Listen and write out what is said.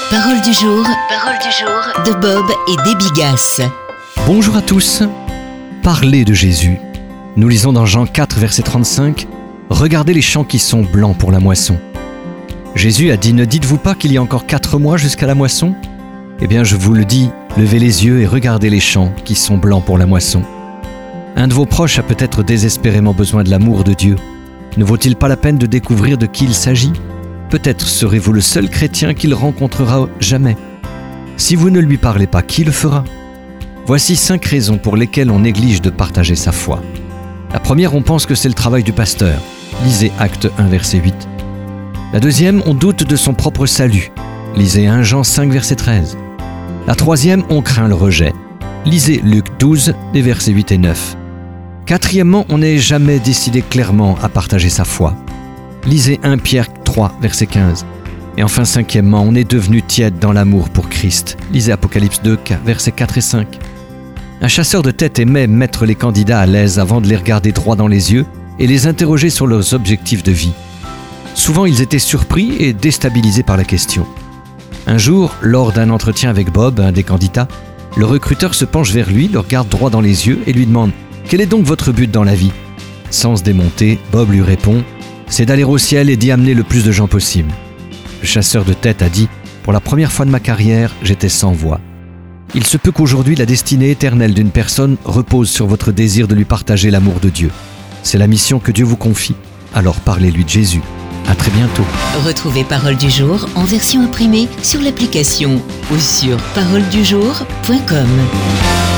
Parole du jour de Bob et Déby Gasse. Bonjour à tous. Parlez de Jésus. Nous lisons dans Jean 4, verset 35, « Regardez les champs qui sont blancs pour la moisson. » Jésus a dit, « Ne dites-vous pas qu'il y a encore 4 mois jusqu'à la moisson ? Eh bien, je vous le dis, levez les yeux et regardez les champs qui sont blancs pour la moisson. » Un de vos proches a peut-être désespérément besoin de l'amour de Dieu. Ne vaut-il pas la peine de découvrir de qui il s'agit ? Peut-être serez-vous le seul chrétien qu'il rencontrera jamais. Si vous ne lui parlez pas, qui le fera ? Voici 5 raisons pour lesquelles on néglige de partager sa foi. La première, on pense que c'est le travail du pasteur. Lisez Acte 1, verset 8. La deuxième, on doute de son propre salut. Lisez 1 Jean 5, verset 13. La troisième, on craint le rejet. Lisez Luc 12, les versets 8 et 9. Quatrièmement, on n'est jamais décidé clairement à partager sa foi. Lisez 1 Pierre 3, verset 15. Et enfin, cinquièmement, on est devenu tiède dans l'amour pour Christ. Lisez Apocalypse 2, versets 4 et 5. Un chasseur de tête aimait mettre les candidats à l'aise avant de les regarder droit dans les yeux et les interroger sur leurs objectifs de vie. Souvent, ils étaient surpris et déstabilisés par la question. Un jour, lors d'un entretien avec Bob, un des candidats, le recruteur se penche vers lui, le regarde droit dans les yeux et lui demande « Quel est donc votre but dans la vie ?» Sans se démonter, Bob lui répond « C'est d'aller au ciel et d'y amener le plus de gens possible. » Le chasseur de tête a dit « Pour la première fois de ma carrière, j'étais sans voix. » Il se peut qu'aujourd'hui la destinée éternelle d'une personne repose sur votre désir de lui partager l'amour de Dieu. C'est la mission que Dieu vous confie. Alors parlez-lui de Jésus. À très bientôt. Retrouvez Parole du jour en version imprimée sur l'application ou sur paroledujour.com.